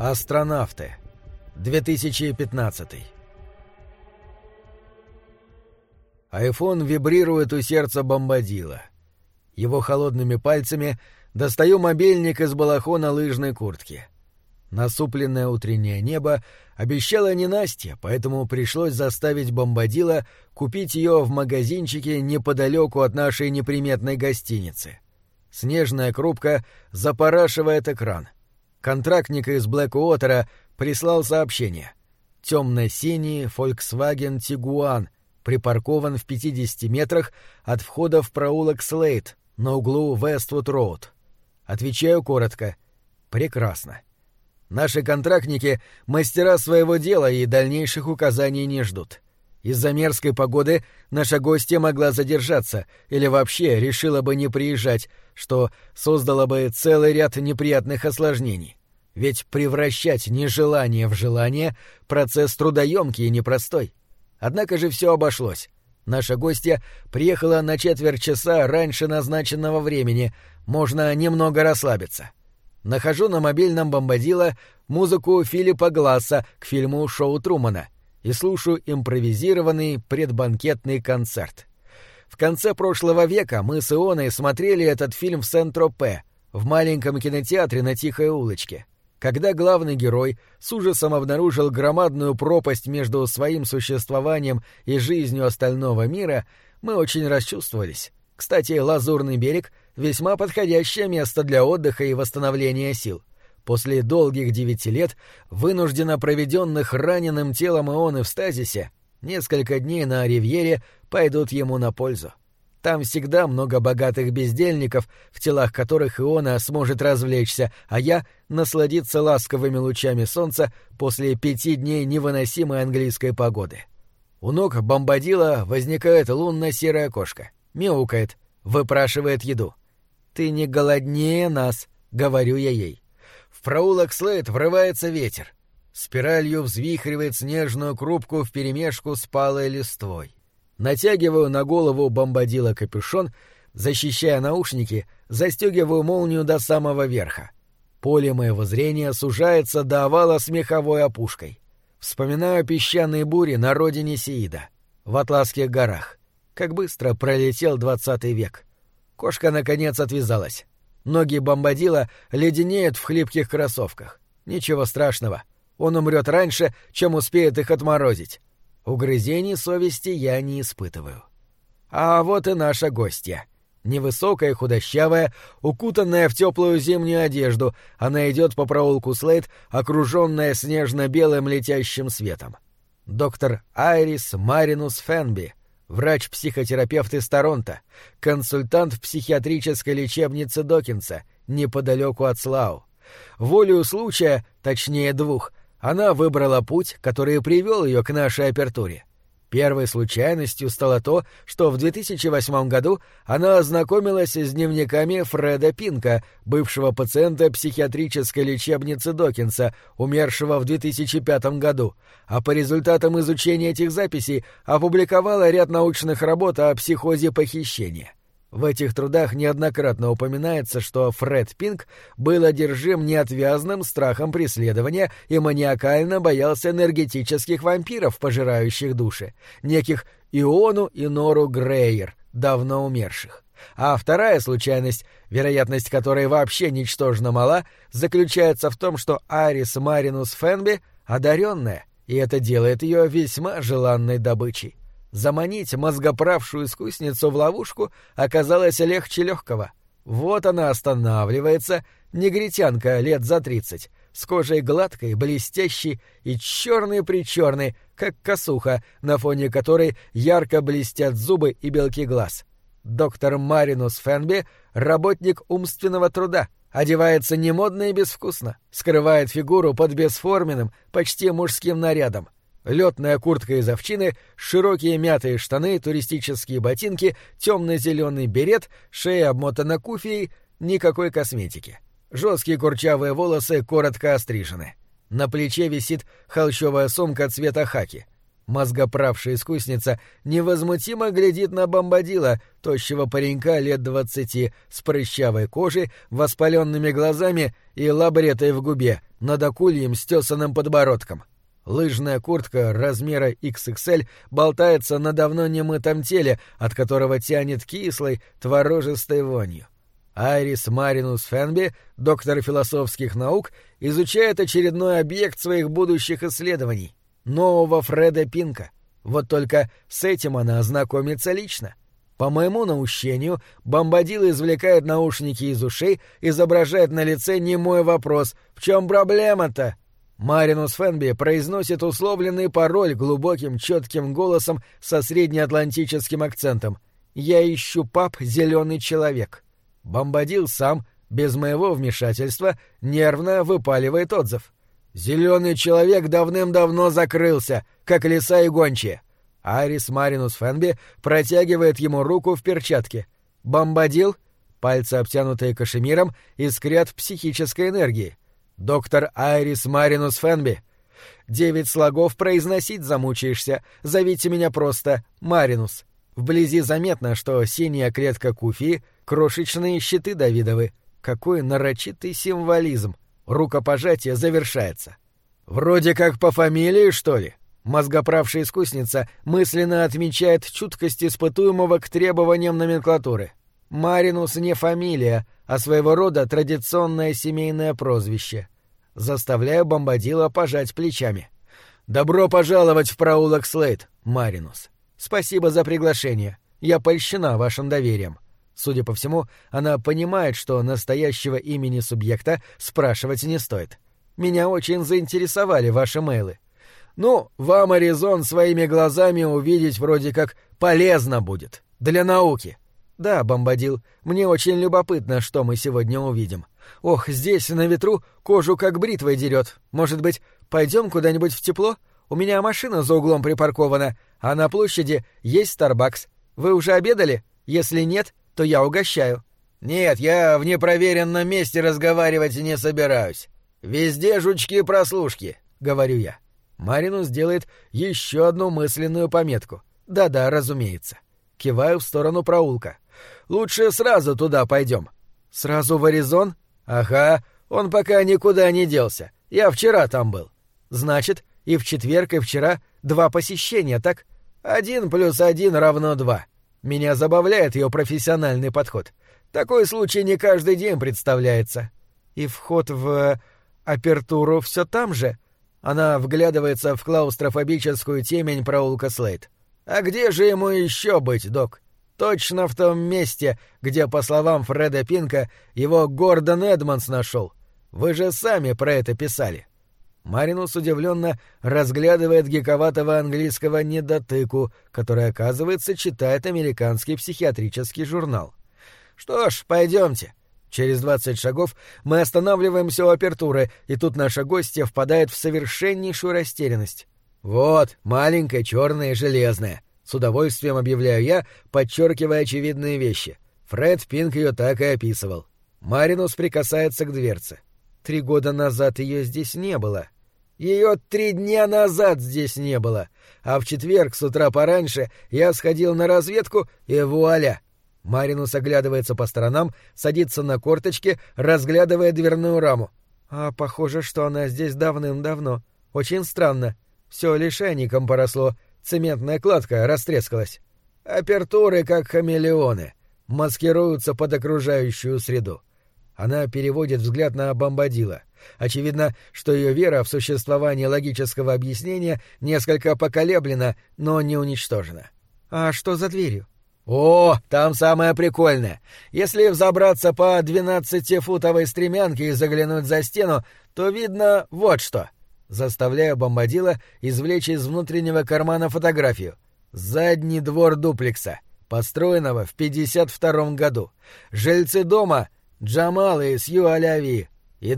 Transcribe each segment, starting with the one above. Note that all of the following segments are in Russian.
Астронавты. 2015. Айфон вибрирует у сердца бомбадила. Его холодными пальцами достаю мобильник из балахона лыжной куртки. Насупленное утреннее небо обещало ненастье, поэтому пришлось заставить бомбадила купить ее в магазинчике неподалеку от нашей неприметной гостиницы. Снежная крупка запорашивает экран. Контрактник из Блэкуотера прислал сообщение. Темно-синий Volkswagen Tiguan припаркован в 50 метрах от входа в проулок Слейд на углу Вествуд-Роуд. Отвечаю коротко. Прекрасно. Наши контрактники — мастера своего дела и дальнейших указаний не ждут. Из-за мерзкой погоды наша гостья могла задержаться или вообще решила бы не приезжать, что создало бы целый ряд неприятных осложнений. Ведь превращать нежелание в желание — процесс трудоемкий и непростой. Однако же все обошлось. Наша гостья приехала на четверть часа раньше назначенного времени, можно немного расслабиться. Нахожу на мобильном бомбадила музыку Филиппа Гласса к фильму «Шоу Трумана» и слушаю импровизированный предбанкетный концерт. В конце прошлого века мы с Ионой смотрели этот фильм в Сен-Тропе, в маленьком кинотеатре на Тихой улочке. Когда главный герой с ужасом обнаружил громадную пропасть между своим существованием и жизнью остального мира, мы очень расчувствовались. Кстати, Лазурный берег — весьма подходящее место для отдыха и восстановления сил. После долгих 9 лет, вынужденно проведенных раненым телом Ионы в стазисе, несколько дней на Ривьере пойдут ему на пользу. Там всегда много богатых бездельников, в телах которых Иона сможет развлечься, а я — насладиться ласковыми лучами солнца после 5 дней невыносимой английской погоды. У ног бомбадила возникает лунно-серая кошка. Мяукает, выпрашивает еду. «Ты не голоднее нас», — говорю я ей. В проулок Слейд врывается ветер. Спиралью взвихривает снежную крупку вперемешку с палой листвой. Натягиваю на голову бомбадила капюшон, защищая наушники, застегиваю молнию до самого верха. Поле моего зрения сужается до овала с меховой опушкой. Вспоминаю песчаные бури на родине Сеида, в Атласских горах. Как быстро пролетел 20 век. Кошка, наконец, отвязалась. Ноги бомбадила леденеют в хлипких кроссовках. Ничего страшного. Он умрет раньше, чем успеет их отморозить. Угрызений совести я не испытываю. А вот и наша гостья. Невысокая, худощавая, укутанная в теплую зимнюю одежду, она идет по проулку Слейд, окруженная снежно-белым летящим светом. Доктор Айрис Маринус Фенби, врач-психотерапевт из Торонто, консультант в психиатрической лечебнице Докинса, неподалеку от Слау. Волею случая, точнее 2, она выбрала путь, который привел ее к нашей апертуре. Первой случайностью стало то, что в 2008 году она ознакомилась с дневниками Фреда Пинка, бывшего пациента психиатрической лечебницы Докинса, умершего в 2005 году, а по результатам изучения этих записей опубликовала ряд научных работ о психозе похищения. В этих трудах неоднократно упоминается, что Фред Пинк был одержим неотвязным страхом преследования и маниакально боялся энергетических вампиров, пожирающих души, неких Иону и Нору Грейер, давно умерших. А вторая случайность, вероятность которой вообще ничтожно мала, заключается в том, что Айрис Маринус Фенби одаренная, и это делает ее весьма желанной добычей. Заманить мозгоправшую искусницу в ловушку оказалось легче легкого. Вот она останавливается, негритянка лет за 30, с кожей гладкой, блестящей и черной-причерной, как косуха, на фоне которой ярко блестят зубы и белки глаз. Доктор Маринус Фенби — работник умственного труда, одевается немодно и безвкусно, скрывает фигуру под бесформенным, почти мужским нарядом. Летная куртка из овчины, широкие мятые штаны, туристические ботинки, темно-зеленый берет, шея обмотана куфией, никакой косметики. Жесткие курчавые волосы коротко острижены. На плече висит холщовая сумка цвета хаки. Мозгоправшая искусница невозмутимо глядит на Бомбадила, тощего паренька лет 20, с прыщавой кожей, воспаленными глазами и лабретой в губе, над акульем стесанным подбородком. Лыжная куртка размера XXL болтается на давно немытом теле, от которого тянет кислой, творожистой вонью. Айрис Маринус Фенби, доктор философских наук, изучает очередной объект своих будущих исследований — нового Фреда Пинка. Вот только с этим она ознакомится лично. По моему наущению, Бомбадил извлекает наушники из ушей, изображает на лице немой вопрос «В чем проблема-то?». Маринус Фенби произносит условленный пароль глубоким четким голосом со среднеатлантическим акцентом. «Я ищу паб «Зеленый человек». Бомбадил сам, без моего вмешательства, нервно выпаливает отзыв. «Зеленый человек давным-давно закрылся, как лиса и гончие». Айрис Маринус Фенби протягивает ему руку в перчатке. «Бомбадил?» Пальцы, обтянутые кашемиром, искрят психической энергией. «Доктор Айрис Маринус Фенби». 9 слогов произносить замучаешься. Зовите меня просто Маринус. Вблизи заметно, что синяя клетка куфии — крошечные щиты Давидовы. Какой нарочитый символизм. Рукопожатие завершается. «Вроде как по фамилии, что ли?» Мозгоправшая искусница мысленно отмечает чуткость испытуемого к требованиям номенклатуры. Маринус не фамилия, а своего рода традиционное семейное прозвище. Заставляю Бомбадила пожать плечами. «Добро пожаловать в проулок Слейд, Маринус. Спасибо за приглашение. Я польщена вашим доверием». Судя по всему, она понимает, что настоящего имени субъекта спрашивать не стоит. «Меня очень заинтересовали ваши мейлы. Ну, вам Аризон своими глазами увидеть вроде как полезно будет. Для науки». «Да, Бомбадил, мне очень любопытно, что мы сегодня увидим. Ох, здесь, на ветру, кожу как бритвой дерет. Может быть, пойдем куда-нибудь в тепло? У меня машина за углом припаркована, а на площади есть Starbucks. Вы уже обедали? Если нет, то я угощаю». «Нет, я в непроверенном месте разговаривать не собираюсь. Везде жучки-прослушки», — говорю я. Маринус делает еще одну мысленную пометку. «Да-да, разумеется». Киваю в сторону проулка. «Лучше сразу туда пойдем». «Сразу в Аризон?» «Ага, он пока никуда не делся. Я вчера там был». «Значит, и в четверг, и вчера 2 посещения, так?» 1 + 1 = 2. Меня забавляет ее профессиональный подход. Такой случай не каждый день представляется. И вход в апертуру все там же? Она вглядывается в клаустрофобическую темень проулка Слейд. А где же ему еще быть, док? Точно в том месте, где, по словам Фреда Пинка, его Гордон Эдмондс нашел. Вы же сами про это писали. Маринус удивленно разглядывает гиковатого английского недотыку, который, оказывается, читает американский психиатрический журнал. «Что ж, пойдемте». Через 20 шагов мы останавливаемся у апертуры, и тут наша гостья впадает в совершеннейшую растерянность. «Вот, маленькая, черная и железная», — с удовольствием объявляю я, подчеркивая очевидные вещи. Фред Пинк ее так и описывал. Маринус прикасается к дверце. 3 года назад ее здесь не было. Ее 3 дня назад здесь не было. А в четверг с утра пораньше я сходил на разведку, и вуаля! Маринус оглядывается по сторонам, садится на корточки, разглядывая дверную раму. А похоже, что она здесь давным-давно. Очень странно. Все лишайником поросло, цементная кладка растрескалась. Апертуры, как хамелеоны, маскируются под окружающую среду. Она переводит взгляд на Бомбадила. Очевидно, что ее вера в существование логического объяснения несколько поколеблена, но не уничтожена. «А что за дверью?» «О, там самое прикольное. Если взобраться по 12-футовой стремянке и заглянуть за стену, то видно вот что». Заставляю Бомбадила извлечь из внутреннего кармана фотографию. Задний двор дуплекса, построенного в 52 году. Жильцы дома — Джамал и Сью Аляви, и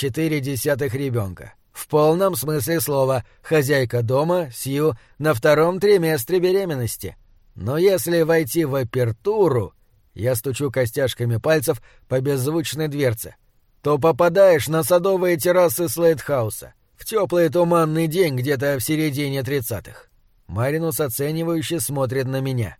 2,4 ребенка. В полном смысле слова, хозяйка дома, Сью, на 2-м триместре беременности. Но если войти в апертуру, я стучу костяшками пальцев по беззвучной дверце, то попадаешь на садовые террасы Слейдхауса в теплый туманный день где-то в середине 30-х. Маринус оценивающе смотрит на меня.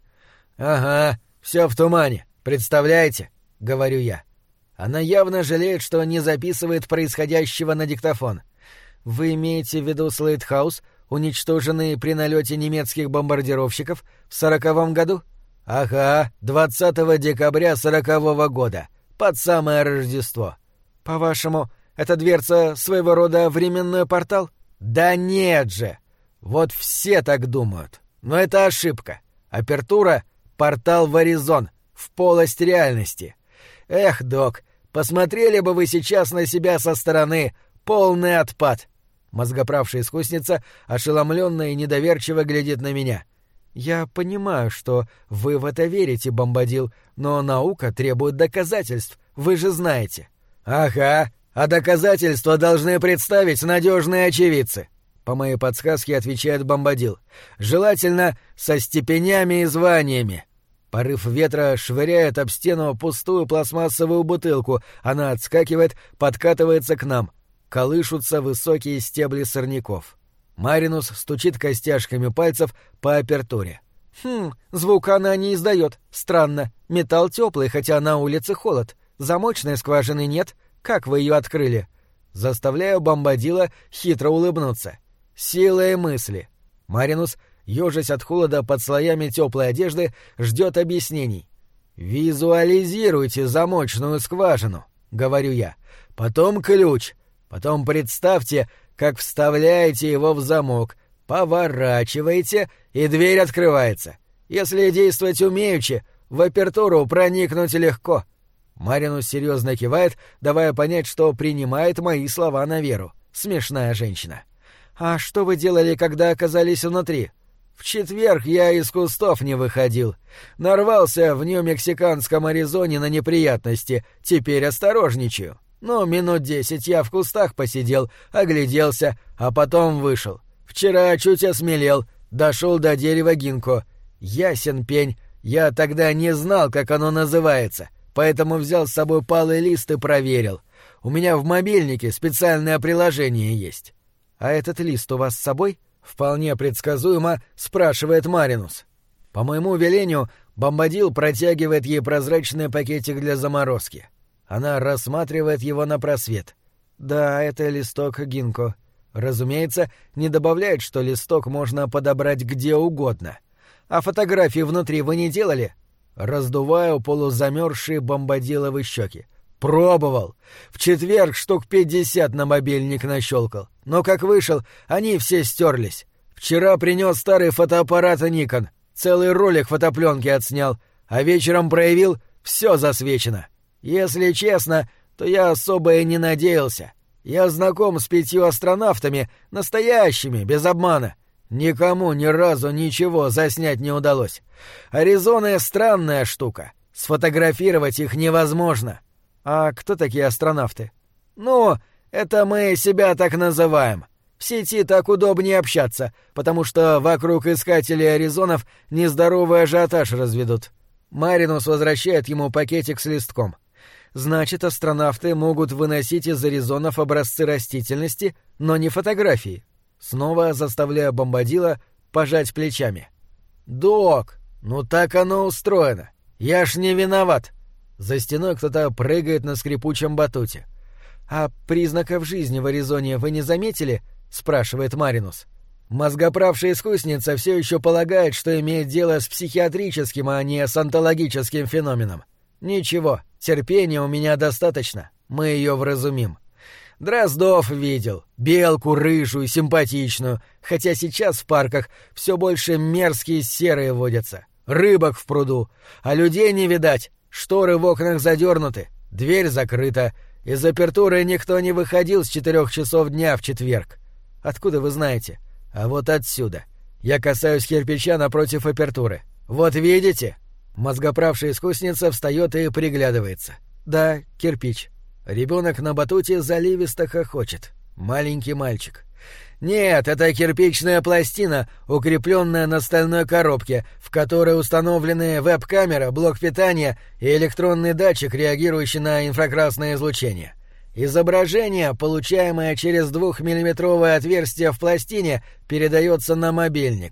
«Ага, все в тумане, представляете?» — говорю я. Она явно жалеет, что не записывает происходящего на диктофон. «Вы имеете в виду Слейтхаус, уничтоженный при налете немецких бомбардировщиков в 40-м году?» «Ага, 20 декабря 40-го года, под самое Рождество». «По-вашему, эта дверца своего рода временной портал?» «Да нет же! Вот все так думают. Но это ошибка. Апертура — портал в Аризон, в полость реальности. Эх, док, посмотрели бы вы сейчас на себя со стороны. Полный отпад!» Мозгоправшая искусница ошеломленно и недоверчиво глядит на меня. «Я понимаю, что вы в это верите, Бомбадил, но наука требует доказательств, вы же знаете». «Ага, а доказательства должны представить надежные очевидцы», — по моей подсказке отвечает Бомбадил. «Желательно со степенями и званиями». Порыв ветра швыряет об стену пустую пластмассовую бутылку, она отскакивает, подкатывается к нам. Колышутся высокие стебли сорняков. Маринус стучит костяшками пальцев по апертуре. Звука она не издает. Странно. Металл теплый, хотя на улице холод. Замочной скважины нет. Как вы ее открыли?» Заставляю Бомбадила хитро улыбнуться. Силой мысли. Маринус, ёжась от холода под слоями теплой одежды, ждет объяснений. «Визуализируйте замочную скважину», — говорю я. «Потом ключ. Потом представьте, как вставляете его в замок, поворачиваете, и дверь открывается. Если действовать умеючи, в апертуру проникнуть легко». Маринус серьезно кивает, давая понять, что принимает мои слова на веру. Смешная женщина. «А что вы делали, когда оказались внутри?» «В четверг я из кустов не выходил. Нарвался в Нью-Мексиканском Аризоне на неприятности. Теперь осторожничаю. Ну, минут 10 я в кустах посидел, огляделся, а потом вышел. Вчера чуть осмелел, дошел до дерева гинко. Ясен пень, я тогда не знал, как оно называется, поэтому взял с собой палый лист и проверил. У меня в мобильнике специальное приложение есть». «А этот лист у вас с собой?» — вполне предсказуемо спрашивает Маринус. По моему велению, Бомбадил протягивает ей прозрачный пакетик для заморозки. Она рассматривает его на просвет. «Да, это листок гинко». Разумеется, не добавляет, что листок можно подобрать где угодно. «А фотографии внутри вы не делали?» Раздуваю полузамерзшие Бомбадиловы щеки. «Пробовал. В четверг штук 50 на мобильник нащелкал. Но как вышел, они все стерлись. Вчера принес старый фотоаппарат Nikon. Целый ролик фотопленки отснял. А вечером проявил — все засвечено. Если честно, то я особо и не надеялся. Я знаком с 5 астронавтами, настоящими, без обмана. Никому ни разу ничего заснять не удалось. Аризона — странная штука. Сфотографировать их невозможно». «А кто такие астронавты?» «Ну, это мы себя так называем. В сети так удобнее общаться, потому что вокруг искателей Аризонов нездоровый ажиотаж разведут». Маринус возвращает ему пакетик с листком. «Значит, астронавты могут выносить из Аризонов образцы растительности, но не фотографии». Снова заставляю Бомбадила пожать плечами. «Док, ну так оно устроено. Я ж не виноват». За стеной кто-то прыгает на скрипучем батуте. «А признаков жизни в Аризоне вы не заметили?» — спрашивает Маринус. Мозгоправшая искусница все еще полагает, что имеет дело с психиатрическим, а не с онтологическим феноменом. Ничего, терпения у меня достаточно, мы ее вразумим. Дроздов видел, белку рыжую, симпатичную, хотя сейчас в парках все больше мерзкие серые водятся, рыбок в пруду, а людей не видать, шторы в окнах задернуты, дверь закрыта, из апертуры никто не выходил с 4 часов дня в четверг. Откуда вы знаете? А вот отсюда. Я касаюсь кирпича напротив апертуры. Вот видите? Мозгоправшая искусница встает и приглядывается. Да, кирпич. Ребенок на батуте заливисто хохочет. Маленький мальчик. Нет, это кирпичная пластина, укрепленная на стальной коробке, в которой установлены веб-камера, блок питания и электронный датчик, реагирующий на инфракрасное излучение. Изображение, получаемое через 2-миллиметровое отверстие в пластине, передается на мобильник.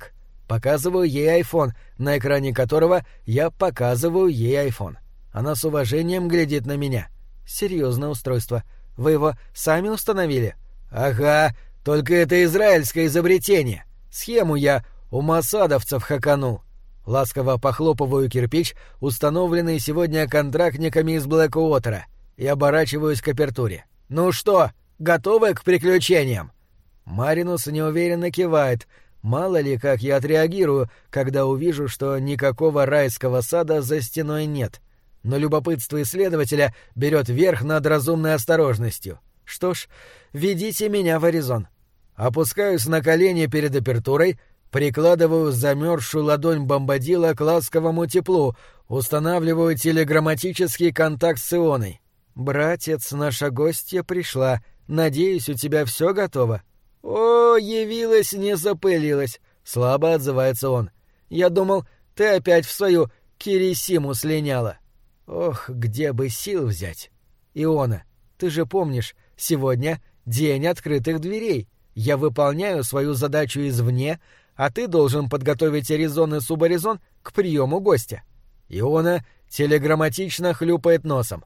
Показываю ей айфон, на экране которого я показываю ей айфон. Она с уважением глядит на меня. Серьезное устройство. Вы его сами установили? Ага, только это израильское изобретение. Схему я у моссадовцев хаканул. Ласково похлопываю кирпич, установленный сегодня контрактниками из Блэкуотера, и оборачиваюсь к апертуре. «Ну что, готовы к приключениям?» Маринус неуверенно кивает. Мало ли, как я отреагирую, когда увижу, что никакого райского сада за стеной нет. Но любопытство исследователя берет верх над разумной осторожностью. Что ж, ведите меня в Аризон. Опускаюсь на колени перед апертурой, прикладываю замерзшую ладонь бомбадила к ласковому теплу, устанавливаю телеграмматический контакт с Ионой. «Братец, наша гостья пришла. Надеюсь, у тебя все готово?» «О, явилась, не запылилась», — слабо отзывается он. «Я думал, ты опять в свою Кирисиму слиняла». «Ох, где бы сил взять?» «Иона, ты же помнишь, сегодня день открытых дверей. Я выполняю свою задачу извне, а ты должен подготовить Аризон и Субаризон к приему гостя». Иона телеграмматично хлюпает носом.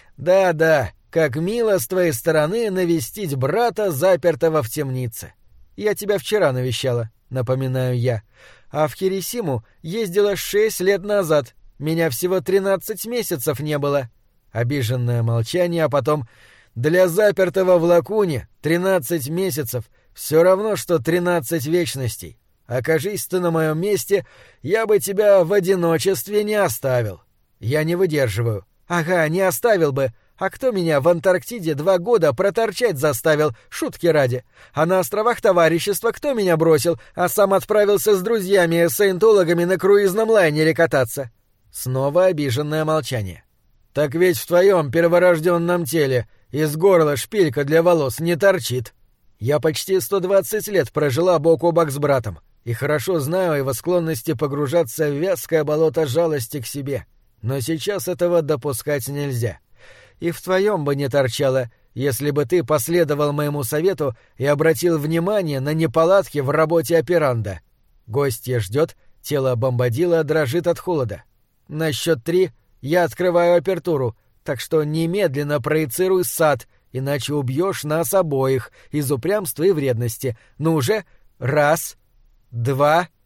«Да-да, как мило с твоей стороны навестить брата, запертого в темнице. Я тебя вчера навещала, напоминаю я. А в Кирисиму ездила 6 лет назад. Меня всего 13 месяцев не было». Обиженное молчание, а потом: «Для запертого в лакуне 13 месяцев все равно, что 13 вечностей. Окажись ты на моем месте, я бы тебя в одиночестве не оставил». Я не выдерживаю. «Ага, не оставил бы. А кто меня в Антарктиде 2 года проторчать заставил, шутки ради? А на островах товарищества кто меня бросил, а сам отправился с друзьями-саентологами на круизном лайнере кататься?» Снова обиженное молчание. «Так ведь в твоем перворожденном теле из горла шпилька для волос не торчит. Я почти 120 лет прожила бок о бок с братом и хорошо знаю его склонности погружаться в вязкое болото жалости к себе. Но сейчас этого допускать нельзя. И в твоем бы не торчало, если бы ты последовал моему совету и обратил внимание на неполадки в работе операнда. Гостья ждет, тело бомбадила дрожит от холода. На счет 3 я открываю апертуру, так что немедленно проецируй сад, иначе убьешь нас обоих из упрямства и вредности. Ну уже 1, 2...